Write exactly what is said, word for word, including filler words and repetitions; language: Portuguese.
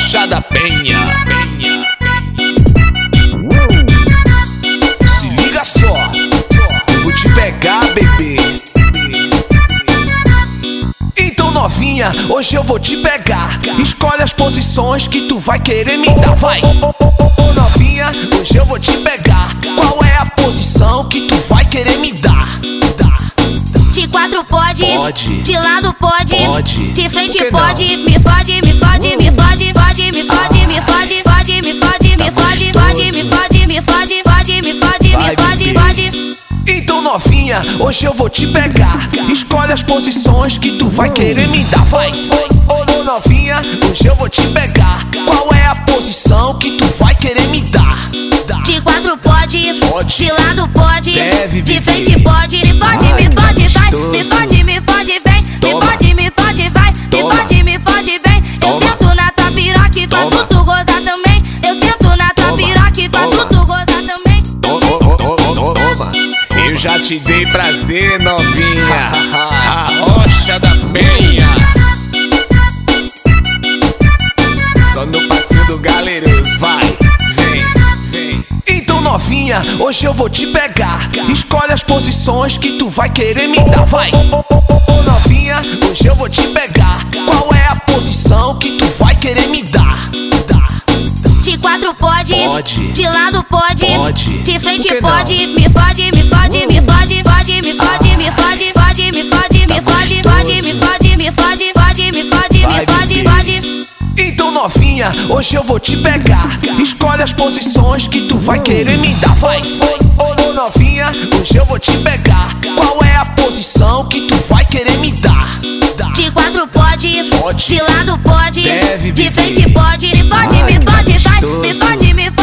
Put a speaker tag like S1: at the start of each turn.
S1: Rocha da Penha. Penha. Se liga só, eu vou te pegar, bebê. Então novinha, hoje eu vou te pegar. Escolhe as posições que tu vai querer me dar. Vai! Ô, ô, ô, ô, novinha, hoje eu vou te pegar. Qual é a posição que tu vai querer me dar?
S2: De quatro pode,
S1: Pode.
S2: de lado pode,
S1: Pode.
S2: de frente
S1: Por que
S2: pode,
S1: não?
S2: me fode, me fode, me fode, fode, me fode, me fode, fode, me fode, me fode, fode, me fode, me fode, fode, me fode, me fode, fode.
S1: Então novinha, hoje eu vou te pegar. Escolhe as posições que tu vai querer me dar. Vai! Ô, ô, ô, novinha, hoje eu vou te pegar. Qual é a posição que tu vai querer me dar?
S2: De quatro pode,
S1: Pode.
S2: de lado pode,
S1: Deve,
S2: de
S1: bebê.
S2: frente pode, me fode,
S1: Ai,
S2: me fode, vai,
S1: gostoso.
S2: me fode, me fode, vem, me
S1: Toma.
S2: fode, me fode, vai, me
S1: Toma.
S2: fode, me fode, vem. Eu
S1: Toma.
S2: sento na tua piroca e faço
S1: Toma.
S2: tu gozar também. Eu sento na tua
S1: Toma.
S2: piroca e faço
S1: Toma.
S2: tu gozar também.
S1: Toma. Eu já te dei prazer, novinha. A Rocha da Penha. Só no passinho do Galeroso, vai, vem, vem. Então novinha, hoje eu vou te pegar. Escolhe as posições que tu vai querer me dar. Vai! Ô, ô, ô, ô, novinha, hoje eu vou te pegar. Qual é a posição que tu vai querer me dar?
S2: De quatro pode,
S1: Pode.
S2: de lado pode,
S1: Pode.
S2: de frente
S1: Por que não?
S2: pode, me fode, me fode, me fode, fode, me fode, me fode, fode, me fode, me fode, fode, me fode, me fode, fode, me fode, me
S1: Vai,
S2: fode,
S1: bebê.
S2: fode.
S1: Então novinha, hoje eu vou te pegar. Escolhe as posições que tu vai querer me dar. Vai! Ô, ô, ô, novinha, hoje eu vou te pegar. Qual é a posição que tu vai querer me dar?
S2: De quatro pode,
S1: Pode.
S2: de lado pode,
S1: Deve,
S2: de
S1: bebê.
S2: frente pode, me fode,
S1: Ai,
S2: me fode, vai,
S1: gostoso.
S2: me fode, me